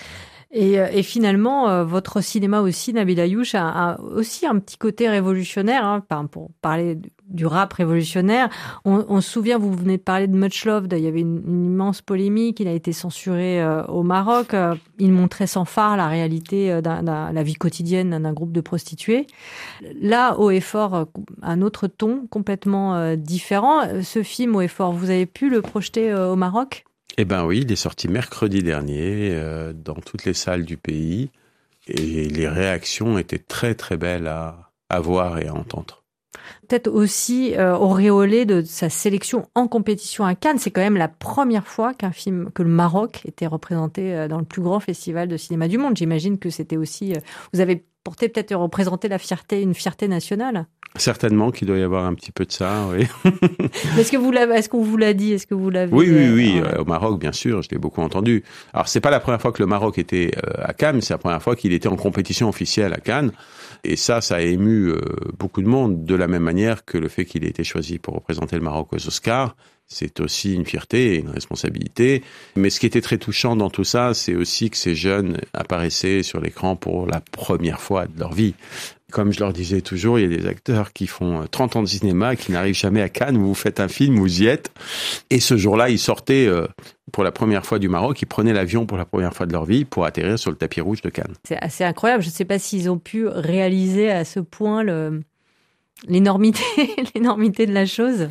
Et, et finalement, euh, votre cinéma aussi, Nabil Ayouch, a, a aussi un petit côté révolutionnaire, hein, pour parler du rap révolutionnaire. On, on se souvient, vous venez de parler de Much Love, il y avait une, une immense polémique, il a été censuré euh, au Maroc. Euh, il montrait sans phare la réalité d'un, d'un, la vie quotidienne d'un groupe de prostituées. Là, Haut et Fort, un autre ton complètement euh, différent. Ce film, Haut et Fort, vous avez pu le projeter euh, au Maroc ? Eh ben oui, il est sorti mercredi dernier euh, dans toutes les salles du pays et les réactions étaient très très belles à, à voir et à entendre. Peut-être aussi euh, auréolé de sa sélection en compétition à Cannes. C'est quand même la première fois qu'un film, que le Maroc était représenté euh, dans le plus grand festival de cinéma du monde. J'imagine que c'était aussi... Euh, vous avez porté peut-être représenter la fierté, une fierté nationale. Certainement qu'il doit y avoir un petit peu de ça, oui. Est-ce que vous l'avez, est-ce qu'on vous l'a dit, est-ce que vous l'avez Oui, oui, oui. Euh, au Maroc, bien sûr, je l'ai beaucoup entendu. Alors, c'est pas la première fois que le Maroc était euh, à Cannes, c'est la première fois qu'il était en compétition officielle à Cannes. Et ça, ça a ému euh, beaucoup de monde, de la même manière que le fait qu'il ait été choisi pour représenter le Maroc aux Oscars. C'est aussi une fierté et une responsabilité. Mais ce qui était très touchant dans tout ça, c'est aussi que ces jeunes apparaissaient sur l'écran pour la première fois de leur vie. Comme je leur disais toujours, il y a des acteurs qui font trente ans de cinéma, qui n'arrivent jamais à Cannes, où vous faites un film, vous y êtes. Et ce jour-là, ils sortaient euh, pour la première fois du Maroc, ils prenaient l'avion pour la première fois de leur vie pour atterrir sur le tapis rouge de Cannes. C'est assez incroyable. Je ne sais pas s'ils ont pu réaliser à ce point le, l'énormité, l'énormité de la chose.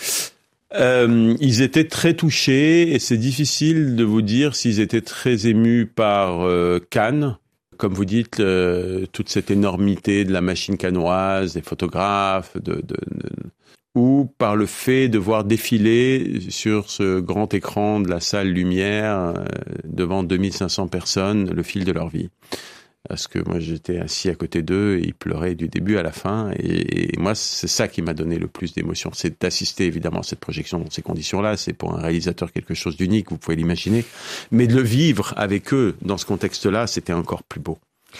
Euh, ils étaient très touchés et c'est difficile de vous dire s'ils étaient très émus par euh, Cannes. Comme vous dites, euh, toute cette énormité de la machine cannoise, des photographes, de, de, de, ou par le fait de voir défiler sur ce grand écran de la salle Lumière, euh, devant deux mille cinq cents personnes, le fil de leur vie. Parce que moi, j'étais assis à côté d'eux et ils pleuraient du début à la fin. Et, et moi, c'est ça qui m'a donné le plus d'émotion. C'est d'assister évidemment à cette projection dans ces conditions-là. C'est pour un réalisateur quelque chose d'unique, vous pouvez l'imaginer. Mais de le vivre avec eux dans ce contexte-là, c'était encore plus beau.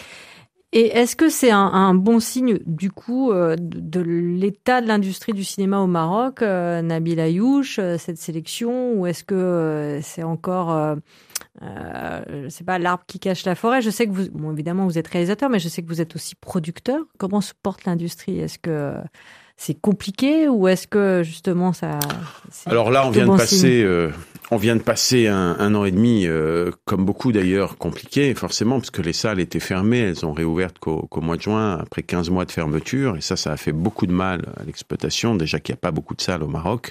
Et est-ce que c'est un, un bon signe, du coup, euh, de, de l'état de l'industrie du cinéma au Maroc, euh, Nabil Ayouch, euh, cette sélection, ou est-ce que euh, c'est encore... Euh, Euh, je sais pas, l'arbre qui cache la forêt. Je sais que vous, bon, évidemment, vous êtes réalisateur, mais je sais que vous êtes aussi producteur. Comment se porte l'industrie ? Est-ce que c'est compliqué ou est-ce que justement ça... Alors là, on vient, bon de passer, euh, on vient de passer un, un an et demi, euh, comme beaucoup d'ailleurs, compliqué, forcément, parce que les salles étaient fermées. Elles ont réouvert qu'au, qu'au mois de juin, après quinze mois de fermeture. Et ça, ça a fait beaucoup de mal à l'exploitation. Déjà qu'il n'y a pas beaucoup de salles au Maroc.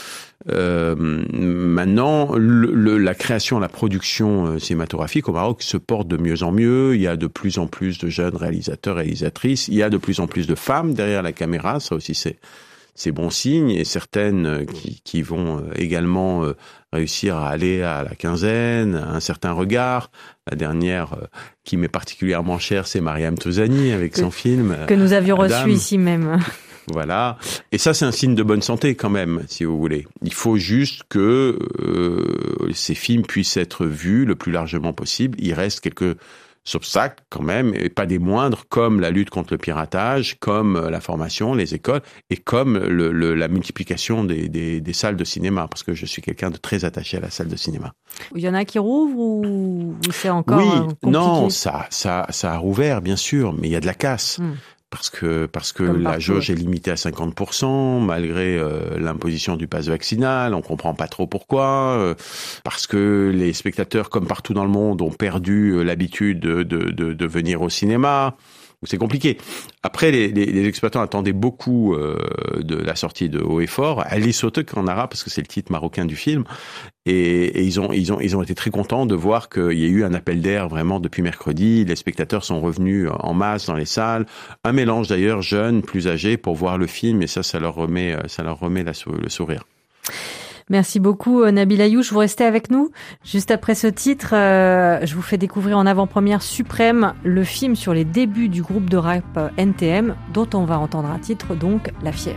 Euh, maintenant, le, le, la création, la production euh, cinématographique au Maroc se porte de mieux en mieux. Il y a de plus en plus de jeunes réalisateurs, réalisatrices. Il y a de plus en plus de femmes derrière la caméra. Ça aussi, c'est c'est bon signe. Et certaines euh, qui, qui vont euh, également euh, réussir à aller à la quinzaine, à un certain regard. La dernière euh, qui m'est particulièrement chère, c'est Mariam Touzani avec que, son film que nous avions Adam. reçu ici même. Voilà. Et ça, c'est un signe de bonne santé quand même, si vous voulez. Il faut juste que euh, ces films puissent être vus le plus largement possible. Il reste quelques obstacles quand même, et pas des moindres, comme la lutte contre le piratage, comme la formation, les écoles, et comme le, le, la multiplication des, des, des salles de cinéma, parce que je suis quelqu'un de très attaché à la salle de cinéma. Il y en a qui rouvrent ou, ou c'est encore oui, compliqué ? Non, ça, ça, ça a rouvert, bien sûr, mais il y a de la casse. Hum. Parce que parce que Comme la partout. jauge est limitée à cinquante pour cent malgré euh, l'imposition du pass vaccinal, on comprend pas trop pourquoi. Euh, parce que les spectateurs, comme partout dans le monde, ont perdu euh, l'habitude de, de de de venir au cinéma. C'est compliqué. Après, les, les, les exploitants attendaient beaucoup euh, de la sortie de Haut et Fort. Ali Sotek en arabe, parce que c'est le titre marocain du film. Et, et ils ont ils ont ils ont été très contents de voir qu'il y a eu un appel d'air vraiment depuis mercredi. Les spectateurs sont revenus en masse dans les salles. Un mélange d'ailleurs jeunes, plus âgés, pour voir le film. Et ça, ça leur remet ça leur remet la, le sourire. Merci beaucoup Nabil Ayouch, vous restez avec nous. Juste après ce titre, euh, je vous fais découvrir en avant-première Suprême, le film sur les débuts du groupe de rap N T M, dont on va entendre un titre, donc La Fièvre.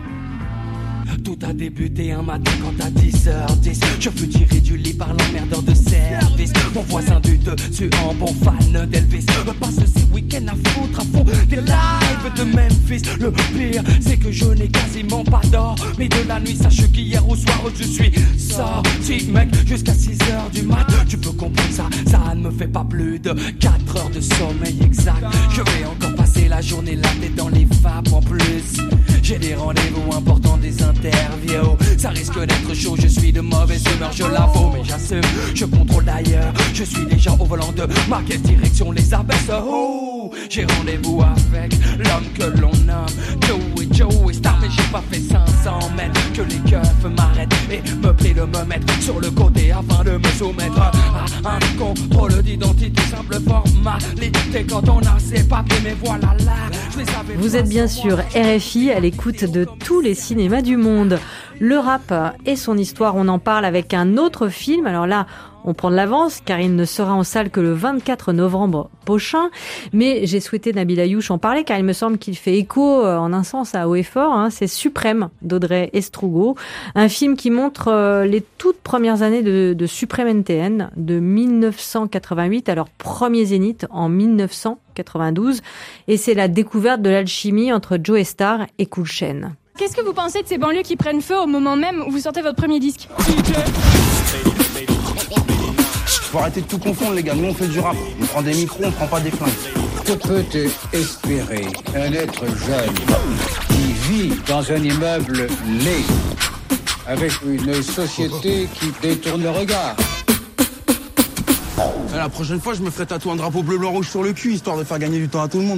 Tout a débuté un matin quand à dix heures dix je fus tiré du lit par l'emmerdeur de service. Mon voisin du dessus en bon fan d'Elvis passe le week-end à foutre à fond des lives de Memphis. Le pire, c'est que je n'ai quasiment pas d'or, mais de la nuit, sache qu'hier au soir, je suis sorti, mec, jusqu'à six heures du mat. Tu peux comprendre ça, ça ne me fait pas plus de quatre heures de sommeil exact. Je vais encore passer la journée la tête dans les vapes en plus. J'ai des rendez-vous importants, des interviews. Ça risque d'être chaud, je suis de mauvaise humeur, je l'avoue, mais j'assume, je contrôle d'ailleurs. Je suis déjà au volant de ma quelle direction les abaisse. Oh, j'ai rendez-vous avec l'homme que l'on nomme Joey, Joey Star, mais j'ai pas fait cinq cents mètres. Que les keufs m'arrêtent et me plient de me mettre sur le côté afin de me soumettre à un contrôle d'identité, simple formalité. Quand on a ses papiers, mais voilà là, je les avais. Vous êtes bien sûr R F I à l'écoute de tous les cinémas du monde. Le rap et son histoire, on en parle avec un autre film. Alors là, on prend de l'avance car il ne sera en salle que le vingt-quatre novembre prochain. Mais j'ai souhaité Nabil Ayouch en parler car il me semble qu'il fait écho en un sens à haut et fort. Hein. C'est Suprême d'Audrey Estrugo. Un film qui montre les toutes premières années de, de Suprême N T N de dix-neuf cent quatre-vingt-huit à leur premier zénith en dix-neuf cent quatre-vingt-douze. Et c'est la découverte de l'alchimie entre Joey Starr et Cool Chain. Qu'est-ce que vous pensez de ces banlieues qui prennent feu au moment même où vous sortez votre premier disque ? Faut arrêter de tout confondre les gars, nous on fait du rap, on prend des micros, on prend pas des flingues. Que peut espérer un être jeune qui vit dans un immeuble laid, avec une société qui détourne le regard ? La prochaine fois je me ferai tatouer un drapeau bleu blanc rouge sur le cul, histoire de faire gagner du temps à tout le monde.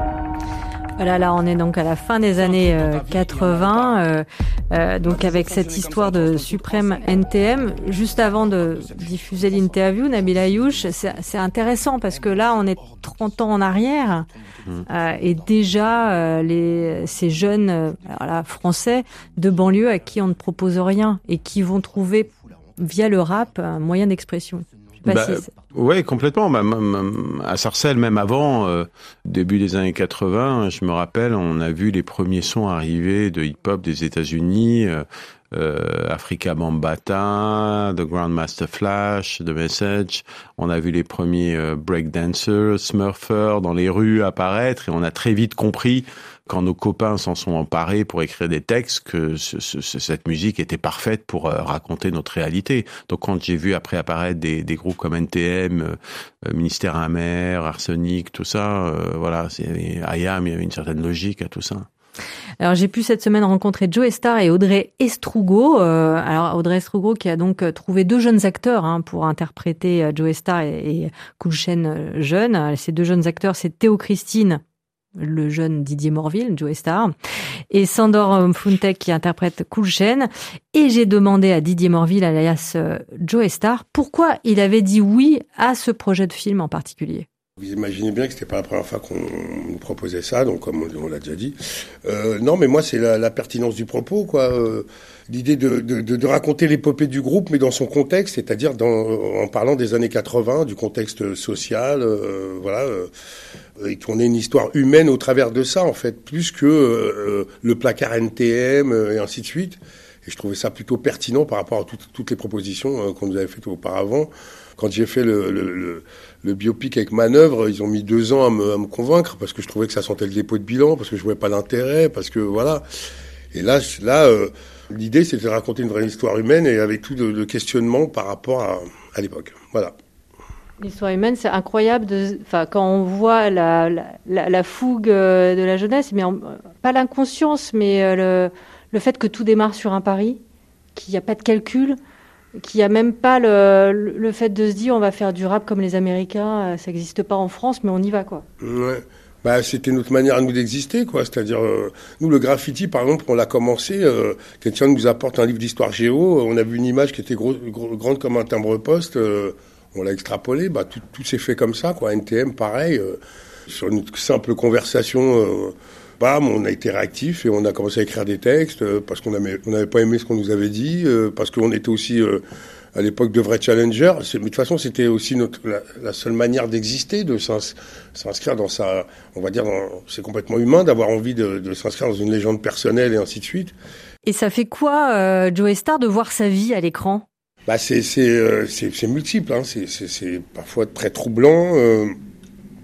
Voilà, là on est donc à la fin des années euh, quatre-vingts, euh, euh, donc avec cette histoire de Suprême N T M. Juste avant de diffuser l'interview, Nabil Ayouch, c'est, c'est intéressant parce que là on est trente ans en arrière euh, et déjà euh, les, ces jeunes euh, alors là, français de banlieue à qui on ne propose rien et qui vont trouver via le rap un moyen d'expression. Bah, ouais, complètement. Bah, à Sarcelles, même avant, euh, début des années quatre-vingts, je me rappelle, on a vu les premiers sons arriver de hip-hop des États-Unis, euh, euh, Africa Bambaataa, The Grandmaster Flash, The Message. On a vu les premiers euh, breakdancers, Smurfers dans les rues apparaître et on a très vite compris, quand nos copains s'en sont emparés pour écrire des textes, que ce, ce, cette musique était parfaite pour euh, raconter notre réalité. Donc quand j'ai vu après apparaître des, des groupes comme N T M, euh, Ministère Amer, Arsenic, tout ça, euh, voilà, c'est I A M, il y avait une certaine logique à tout ça. Alors j'ai pu cette semaine rencontrer Joey Starr et Audrey Estrugo. Euh, alors Audrey Estrugo qui a donc trouvé deux jeunes acteurs hein, pour interpréter Joey Starr et, et Cool Chain jeune. Ces deux jeunes acteurs, c'est Théo Christine, le jeune Didier Morville, Joey Starr, et Sandor Mfuntek qui interprète Cool Chain. Et j'ai demandé à Didier Morville, alias Joey Starr, pourquoi il avait dit oui à ce projet de film en particulier. Vous imaginez bien que c'était pas la première fois qu'on nous proposait ça, donc comme on, on l'a déjà dit. Euh, non, mais moi c'est la, la pertinence du propos, quoi. Euh, l'idée de, de, de, de raconter l'épopée du groupe, mais dans son contexte, c'est-à-dire dans, en parlant des années quatre-vingts, du contexte social, euh, voilà, euh, et qu'on ait une histoire humaine au travers de ça, en fait, plus que euh, le placard N T M euh, et ainsi de suite. Et je trouvais ça plutôt pertinent par rapport à tout, toutes les propositions euh, qu'on nous avait faites auparavant. Quand j'ai fait le, le, le, le biopic avec Manœuvre, ils ont mis deux ans à me, à me convaincre parce que je trouvais que ça sentait le dépôt de bilan, parce que je voyais pas l'intérêt, parce que voilà. Et là, là, euh, l'idée c'était de raconter une vraie histoire humaine et avec tout le, le questionnement par rapport à, à l'époque. Voilà. L'histoire humaine, c'est incroyable. De, enfin, quand on voit la, la, la fougue de la jeunesse, mais en, pas l'inconscience, mais le, le fait que tout démarre sur un pari, qu'il n'y a pas de calcul. Qu'il n'y a même pas le, le fait de se dire on va faire du rap comme les Américains, ça n'existe pas en France, mais on y va, quoi. Ouais. Bah, c'était notre manière à nous d'exister, quoi. C'est-à-dire, euh, nous, le graffiti, par exemple, on l'a commencé, euh, quelqu'un nous apporte un livre d'histoire géo, on a vu une image qui était gros, gros, grande comme un timbre-poste, euh, on l'a extrapolé, bah, tout, tout s'est fait comme ça, quoi. N T M, pareil, euh, sur une simple conversation, euh, bam, on a été réactif et on a commencé à écrire des textes euh, parce qu'on n'avait on pas aimé ce qu'on nous avait dit, euh, parce qu'on était aussi euh, à l'époque de vrais challengers. C'est, mais de toute façon, c'était aussi notre, la, la seule manière d'exister, de s'ins, s'inscrire dans sa, on va dire, dans, c'est complètement humain d'avoir envie de, de s'inscrire dans une légende personnelle et ainsi de suite. Et ça fait quoi, euh, Joey Starr, de voir sa vie à l'écran ? Bah c'est c'est euh, c'est, c'est multiple, hein. C'est, c'est c'est parfois très troublant. Euh,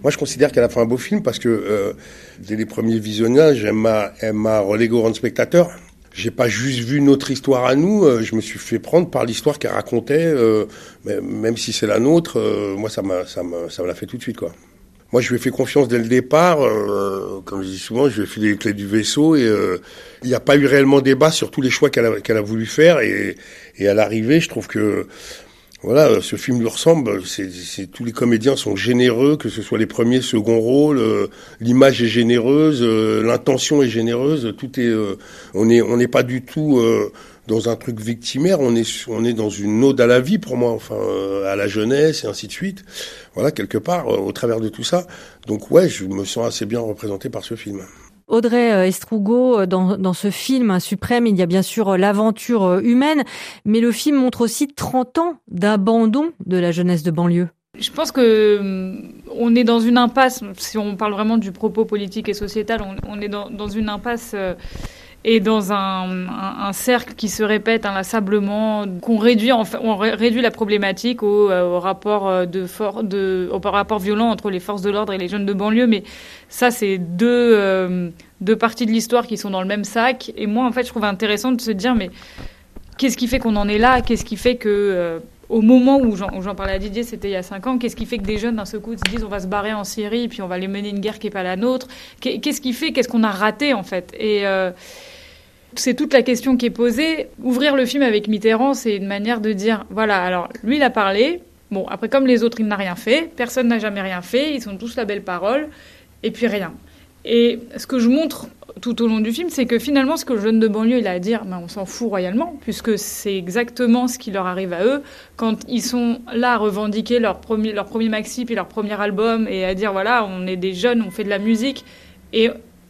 Moi, je considère qu'elle a fait un beau film parce que euh, dès les premiers visionnages, elle m'a, elle m'a relégué au rang de spectateur. J'ai pas juste vu notre histoire à nous, euh, je me suis fait prendre par l'histoire qu'elle racontait, euh, même si c'est la nôtre. Euh, moi, ça m'a, ça m'a, ça me l'a fait tout de suite, quoi. Moi, je lui ai fait confiance dès le départ. Euh, comme je dis souvent, je lui ai filé les clés du vaisseau et euh, il n'y a pas eu réellement débat sur tous les choix qu'elle a, qu'elle a voulu faire. Et, et à l'arrivée, je trouve que voilà, ce film lui ressemble. C'est, c'est, tous les comédiens sont généreux, que ce soit les premiers, seconds rôles. Euh, l'image est généreuse, euh, l'intention est généreuse. Tout est, euh, on est, on n'est pas du tout euh, dans un truc victimaire. On est, on est dans une ode à la vie pour moi, enfin euh, à la jeunesse et ainsi de suite. Voilà, quelque part, euh, au travers de tout ça. Donc ouais, je me sens assez bien représenté par ce film. Audrey Estrugo, dans, dans ce film Suprême, il y a bien sûr l'aventure humaine, mais le film montre aussi trente ans d'abandon de la jeunesse de banlieue. Je pense que on est dans une impasse, si on parle vraiment du propos politique et sociétal, on, on est dans, dans une impasse euh, et dans un, un, un cercle qui se répète inlassablement, qu'on réduit, enfin, on réduit la problématique au, au rapport de for, de, au rapport violent entre les forces de l'ordre et les jeunes de banlieue, mais ça, c'est deux, euh, deux parties de l'histoire qui sont dans le même sac. Et moi, en fait, je trouve intéressant de se dire, mais qu'est-ce qui fait qu'on en est là ? Qu'est-ce qui fait que, euh, au moment où j'en, où j'en parlais à Didier, c'était il y a cinq ans, qu'est-ce qui fait que des jeunes, d'un seul coup, se disent, on va se barrer en Syrie, puis on va aller mener une guerre qui n'est pas la nôtre ? Qu'est-ce qui fait ? Qu'est-ce qu'on a raté, en fait ? Et euh, c'est toute la question qui est posée. Ouvrir le film avec Mitterrand, c'est une manière de dire, voilà, alors, lui, il a parlé. Bon, après, comme les autres, il n'a rien fait. Personne n'a jamais rien fait. Ils sont tous la belle parole. Et puis rien. Et ce que je montre tout au long du film, c'est que finalement, ce que le jeune de banlieue il a à dire, ben, on s'en fout royalement, puisque c'est exactement ce qui leur arrive à eux quand ils sont là à revendiquer leur premier, leur premier maxi puis leur premier album et à dire, voilà, on est des jeunes, on fait de la musique, et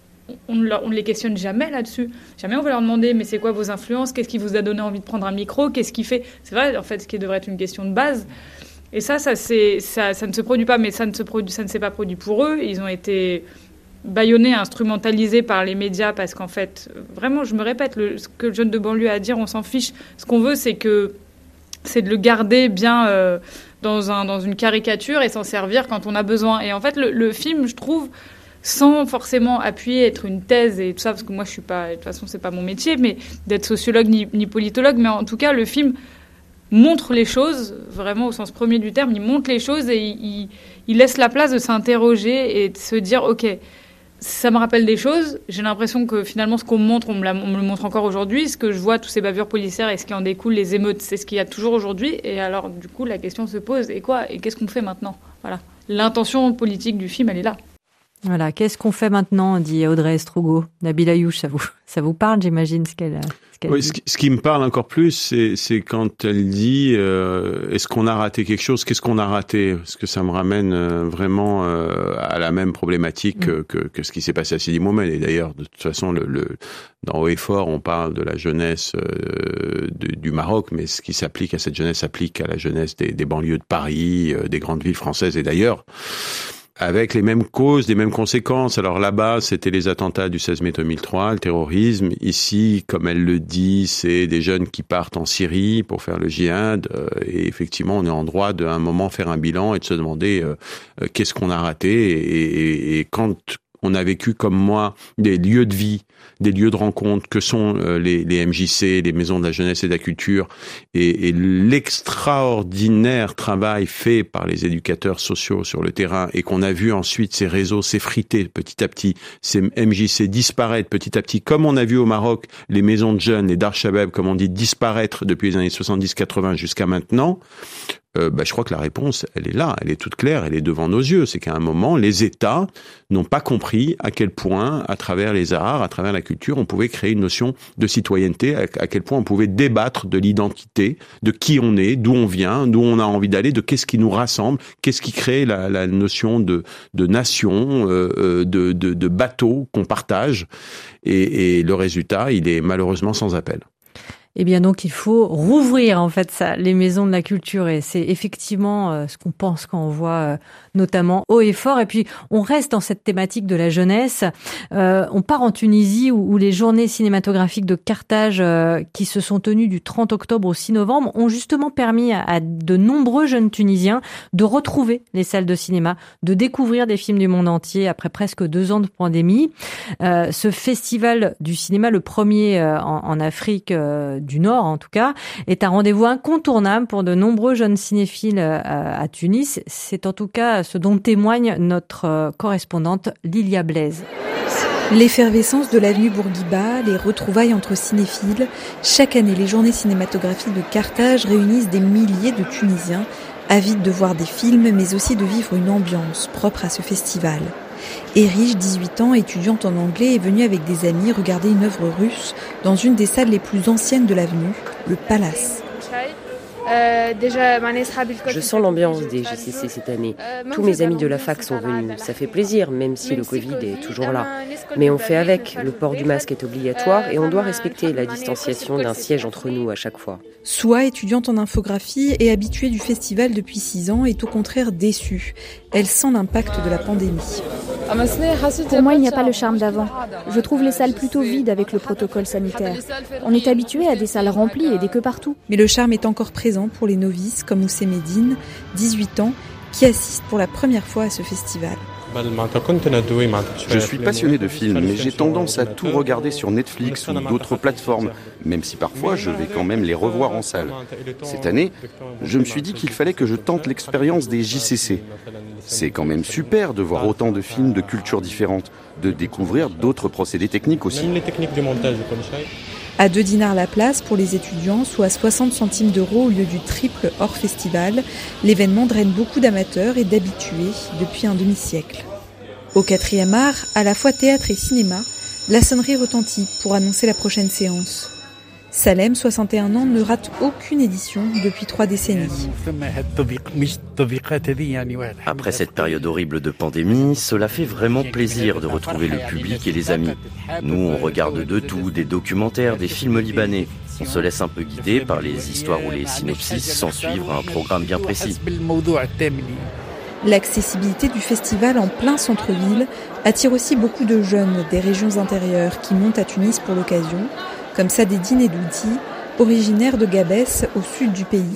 on ne, on ne les questionne jamais là-dessus. Jamais on va leur demander, mais c'est quoi vos influences ? Qu'est-ce qui vous a donné envie de prendre un micro ? Qu'est-ce qui fait ? C'est vrai, en fait, ce qui devrait être une question de base. Et ça, ça, c'est, ça, ça ne se produit pas, mais ça ne, se produit, ça ne s'est pas produit pour eux. Ils ont été bâillonnés, instrumentalisés par les médias parce qu'en fait, vraiment, je me répète, le, ce que le jeune de banlieue a à dire, on s'en fiche. Ce qu'on veut, c'est, que, c'est de le garder bien euh, dans, un, dans une caricature et s'en servir quand on a besoin. Et en fait, le, le film, je trouve, sans forcément appuyer, être une thèse et tout ça, parce que moi, je suis pas, de toute façon, c'est pas mon métier, mais d'être sociologue ni, ni politologue, mais en tout cas, le film montre les choses, vraiment au sens premier du terme, il montre les choses et il, il laisse la place de s'interroger et de se dire, ok, ça me rappelle des choses, j'ai l'impression que finalement ce qu'on me montre, on me, la, on me le montre encore aujourd'hui, ce que je vois, tous ces bavures policières et ce qui en découle, les émeutes, c'est ce qu'il y a toujours aujourd'hui, et alors du coup la question se pose, et quoi, et qu'est-ce qu'on fait maintenant ? Voilà. L'intention politique du film, elle est là. Voilà, qu'est-ce qu'on fait maintenant, dit Audrey Estrugo. Nabil Ayouch, ça vous, ça vous parle, j'imagine, ce qu'elle, ce qu'elle oui, dit. Ce qui, ce qui me parle encore plus, c'est, c'est quand elle dit euh, est-ce qu'on a raté quelque chose ? Qu'est-ce qu'on a raté ? Parce que ça me ramène euh, vraiment euh, à la même problématique mmh. que, que ce qui s'est passé à Sidi Mohamed. Et d'ailleurs, de toute façon, le, le, dans Haut et Fort, on parle de la jeunesse euh, de, du Maroc, mais ce qui s'applique à cette jeunesse s'applique à la jeunesse des, des banlieues de Paris, euh, des grandes villes françaises et d'ailleurs. Avec les mêmes causes, les mêmes conséquences. Alors là-bas, c'était les attentats du seize mai deux mille trois, le terrorisme. Ici, comme elle le dit, c'est des jeunes qui partent en Syrie pour faire le djihad. Et effectivement, on est en droit d'un moment faire un bilan et de se demander euh, qu'est-ce qu'on a raté. Et, et, et quand on a vécu comme moi des lieux de vie, des lieux de rencontre que sont euh, les, les M J C, les maisons de la jeunesse et de la culture, et, et l'extraordinaire travail fait par les éducateurs sociaux sur le terrain, et qu'on a vu ensuite ces réseaux s'effriter petit à petit, ces M J C disparaître petit à petit, comme on a vu au Maroc les maisons de jeunes, les Dar Shabab, comme on dit, disparaître depuis les années soixante-dix quatre-vingts jusqu'à maintenant. Euh, bah, je crois que la réponse, elle est là, elle est toute claire, elle est devant nos yeux. C'est qu'à un moment, les États n'ont pas compris à quel point, à travers les arts, à travers la culture, on pouvait créer une notion de citoyenneté, à, à quel point on pouvait débattre de l'identité, de qui on est, d'où on vient, d'où on a envie d'aller, de qu'est-ce qui nous rassemble, qu'est-ce qui crée la, la notion de, de nation, euh, de, de, de bateau qu'on partage. Et, et le résultat, il est malheureusement sans appel. Eh bien donc il faut rouvrir en fait ça, les maisons de la culture et c'est effectivement euh, ce qu'on pense quand on voit euh, notamment Haut et Fort. Et puis on reste dans cette thématique de la jeunesse. Euh, on part en Tunisie où, où les journées cinématographiques de Carthage euh, qui se sont tenues du trente octobre au six novembre ont justement permis à, à de nombreux jeunes Tunisiens de retrouver les salles de cinéma, de découvrir des films du monde entier après presque deux ans de pandémie. Euh, ce festival du cinéma, le premier euh, en, en Afrique euh, du Nord en tout cas, est un rendez-vous incontournable pour de nombreux jeunes cinéphiles à, à Tunis. C'est en tout cas ce dont témoigne notre correspondante Lilia Blaise. L'effervescence de l'avenue Bourguiba, les retrouvailles entre cinéphiles. Chaque année, les journées cinématographiques de Carthage réunissent des milliers de Tunisiens, avides de voir des films, mais aussi de vivre une ambiance propre à ce festival. Erich, dix-huit ans, étudiante en anglais, est venue avec des amis regarder une œuvre russe dans une des salles les plus anciennes de l'avenue, le Palace. Je sens l'ambiance des J C C cette année. Tous mes amis de la fac sont venus. Ça fait plaisir, même si le Covid est toujours là. Mais on fait avec. Le port du masque est obligatoire et on doit respecter la distanciation d'un siège entre nous à chaque fois. Soa, étudiante en infographie et habituée du festival depuis six ans, est au contraire déçue. Elle sent l'impact de la pandémie. Pour moi, il n'y a pas le charme d'avant. Je trouve les salles plutôt vides avec le protocole sanitaire. On est habitué à des salles remplies et des queues partout. Mais le charme est encore présent pour les novices comme Oussé Medine, dix-huit ans, qui assiste pour la première fois à ce festival. Je suis passionné de films, mais j'ai tendance à tout regarder sur Netflix ou d'autres plateformes, même si parfois je vais quand même les revoir en salle. Cette année, je me suis dit qu'il fallait que je tente l'expérience des J C C. C'est quand même super de voir autant de films de cultures différentes, de découvrir d'autres procédés techniques aussi. À deux dinars la place pour les étudiants, soit soixante centimes d'euros au lieu du triple hors festival, l'événement draine beaucoup d'amateurs et d'habitués depuis un demi-siècle. Au quatrième art, à la fois théâtre et cinéma, la sonnerie retentit pour annoncer la prochaine séance. Salem, soixante et un ans, ne rate aucune édition depuis trois décennies. Après cette période horrible de pandémie, cela fait vraiment plaisir de retrouver le public et les amis. Nous, on regarde de tout, des documentaires, des films libanais. On se laisse un peu guider par les histoires ou les synopsis sans suivre un programme bien précis. L'accessibilité du festival en plein centre-ville attire aussi beaucoup de jeunes des régions intérieures qui montent à Tunis pour l'occasion, comme Sadedine Edoudi, originaire de Gabès, au sud du pays.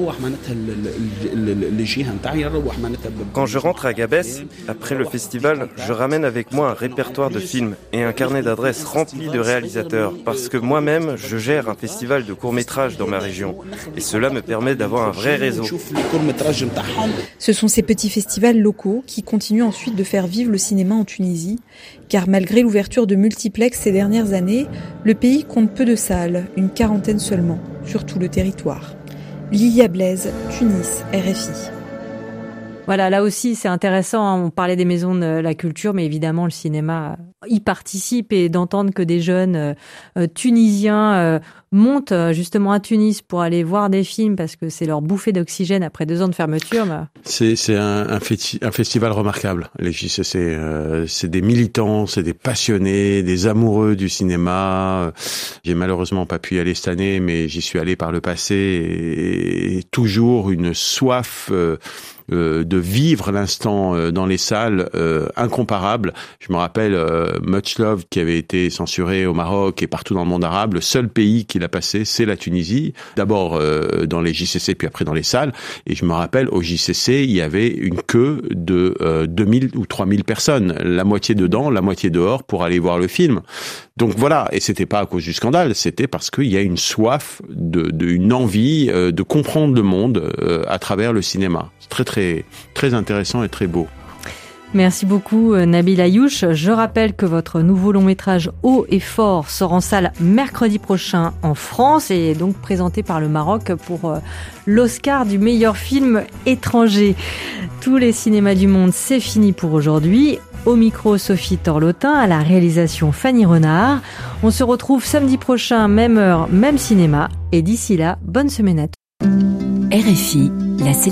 Quand je rentre à Gabès, après le festival, je ramène avec moi un répertoire de films et un carnet d'adresses rempli de réalisateurs, parce que moi-même, je gère un festival de courts-métrages dans ma région. Et cela me permet d'avoir un vrai réseau. Ce sont ces petits festivals locaux qui continuent ensuite de faire vivre le cinéma en Tunisie, car malgré l'ouverture de multiplex ces dernières années, le pays compte peu de salles, une quarantaine seulement, sur tout le territoire. Lilia Blaise, Tunis, R F I. Voilà, là aussi c'est intéressant, on parlait des maisons de la culture, mais évidemment le cinéma y participe et d'entendre que des jeunes euh, tunisiens euh, montent justement à Tunis pour aller voir des films parce que c'est leur bouffée d'oxygène après deux ans de fermeture. Bah. C'est, c'est un, un, festi- un festival remarquable, les J C C. Euh, c'est des militants, c'est des passionnés, des amoureux du cinéma. J'ai malheureusement pas pu y aller cette année, mais j'y suis allé par le passé et, et toujours une soif euh, Euh, de vivre l'instant euh, dans les salles euh, incomparable. Je me rappelle euh, Much Love qui avait été censuré au Maroc et partout dans le monde arabe. Le seul pays qui l'a passé, c'est la Tunisie. D'abord euh, dans les J C C, puis après dans les salles. Et je me rappelle, au J C C, il y avait une queue de euh, deux mille ou trois mille personnes. La moitié dedans, la moitié dehors pour aller voir le film. Donc voilà, et c'était pas à cause du scandale, c'était parce qu'il y a une soif, de, de une envie euh, de comprendre le monde euh, à travers le cinéma. C'est très très très intéressant et très beau. Merci beaucoup Nabil Ayouch. Je rappelle que votre nouveau long métrage Haut et Fort sort en salle mercredi prochain en France et est donc présenté par le Maroc pour l'Oscar du meilleur film étranger. Tous les cinémas du monde, c'est fini pour aujourd'hui. Au micro, Sophie Torlotin, à la réalisation Fanny Renard. On se retrouve samedi prochain, même heure, même cinéma. Et d'ici là, bonne semaine à tous. R F I, la